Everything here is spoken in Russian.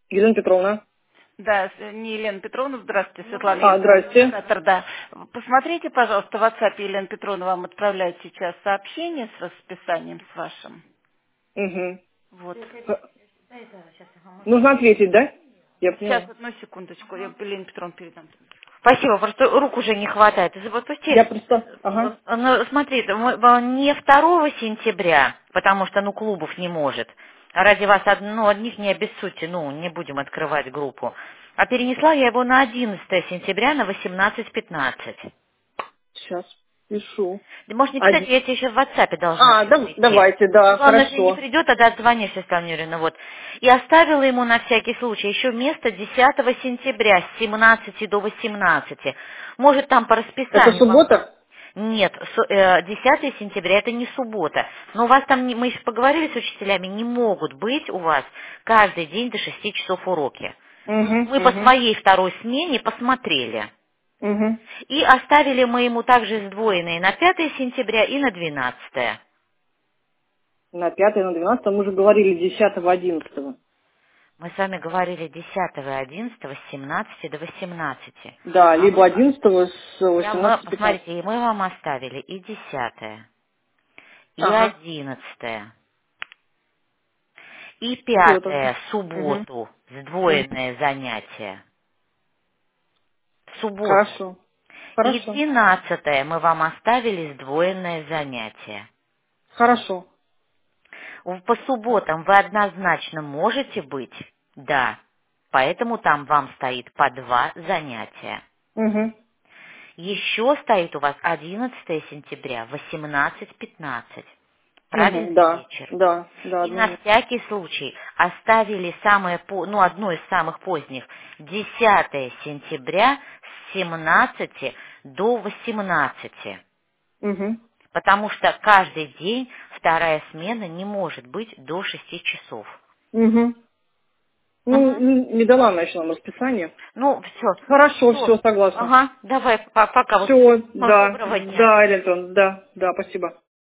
Елена Петровна. Да, не Елена Петровна, здравствуйте, Светлана Юрьевна, Здрасте. администратор, да. Посмотрите, пожалуйста, в WhatsApp Елена Петровна вам отправляет сейчас сообщение с расписанием с вашим. Угу. Вот. Нужно ответить, да? Я Сейчас, поняла. одну секундочку, я Елене Петровне передам. Спасибо, просто рук уже не хватает. Я Отпусти. просто... Ага. Ну, смотри, не 2 сентября, потому что, клубов не может. А ради вас одних не обессудьте, не будем открывать группу. А перенесла я его на 11 сентября на 18:15. Сейчас пишу. Ты можешь не писать, я тебе еще в WhatsApp должна прийти. Давайте, да, Главное, если не хорошо. придет, тогда отзвонишь, Светлана Юрьевна, вот. И оставила ему на всякий случай еще место 10 сентября с 17 до 18. Может, там по Это расписанию вам... суббота? Нет, 10 сентября это не суббота. Но у вас там, мы еще поговорили с учителями, не могут быть у вас каждый день до 6 часов уроки. Мы по Угу, своей второй смене посмотрели. угу. И оставили мы ему также сдвоенные на 5 сентября и на 12. На 5 на 12 мы уже говорили 10-го, 11-го. Мы с вами говорили 10 и 11 с 17 до 18. Да, А либо мы, 11-го с 18-15. посмотрите, и мы вам оставили и 10, и Ага. 11, и Суббота. 5 Угу. субботу, сдвоенное занятие, в субботу. Хорошо. И Хорошо. 12 мы вам оставили сдвоенное занятие. Хорошо. По субботам вы однозначно можете быть? Да. Поэтому там вам стоит по 2 занятия. Угу. Еще стоит у вас 11 сентября, 18:15. Угу. Правильный Да, вечер. да, да, И на одну. всякий случай оставили одно из самых поздних, 10 сентября с 17 до 18. Угу. Потому что каждый день вторая смена не может быть до 6 часов. Угу. Ну, Мгм. не дала она еще нам расписание. Ну, все. Хорошо, Все. все, согласна. Ага, давай, пока. Вот. Все, Вам да, доброго дня. да, Электron, да, да, спасибо.